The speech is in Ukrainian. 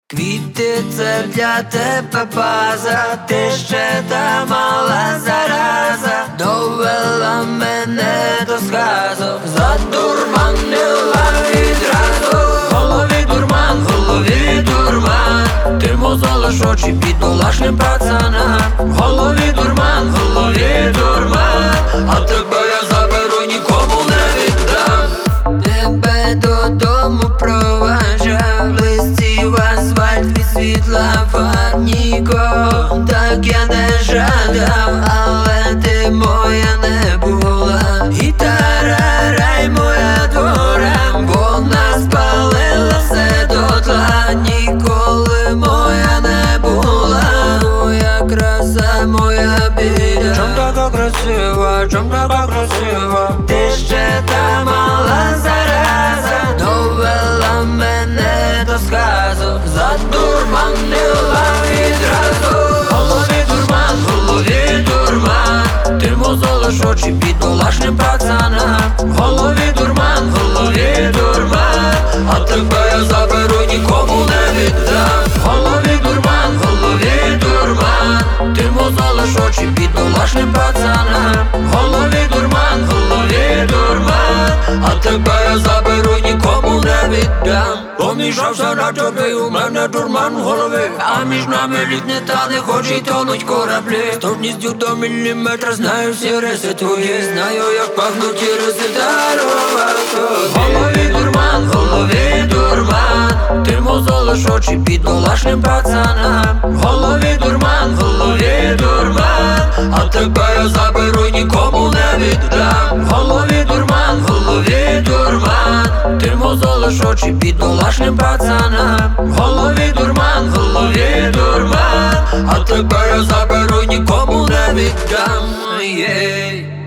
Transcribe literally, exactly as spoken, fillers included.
Квіти — це для тебе база, ти ще та мала зараза, довела мене до сказу, задурманила відразу. В голові дурман, в голові дурман, ти мозолиш очі бідолашним пацанам. В голові дурман, в голові дурман, а тебе я заберу, нікому не віддам. Тебе додому проважав, листів асфальт від світла фар. Нікого так я не жадав, але ти моя не була. Гітара рай моя двора, вона спалила все дотла. Ніколи моя не була, моя краса, моя біда. Чом така красива, чом така красива, ти ще та мала зараза, довела мене до сказу, задурманила відразу. В голові дурман, в голові дурман, ти мозолиш очі бідолашним пацанам. В голові дурман, в голові дурман, а тебе я заберу, нікому не віддам. В голові дурман, в голові дурман, ти мозолиш очі бідолашним пацанам. В голові дурман, в голові дурман, а тебе я заберу, нікому не віддам. Помішався на тобі, у мене дурман в голові, а між нами лід не тане, хоч і тонуть кораблі. З точністю до міліметра знаю всі риси твої, знаю, як пахнуть ті риси дарувати. В голові дурман, в голові дурман, ти мозолиш очі бідолашним пацанам. В голові дурман, в голові дурман, а тебе я заберу, нікому не віддам. В голові дурман, в голові дурман, ти мозолиш очі бідолашним пацанам. В голові дурман, в голові дурман, а тебе я заберу, нікому не віддам. Єй.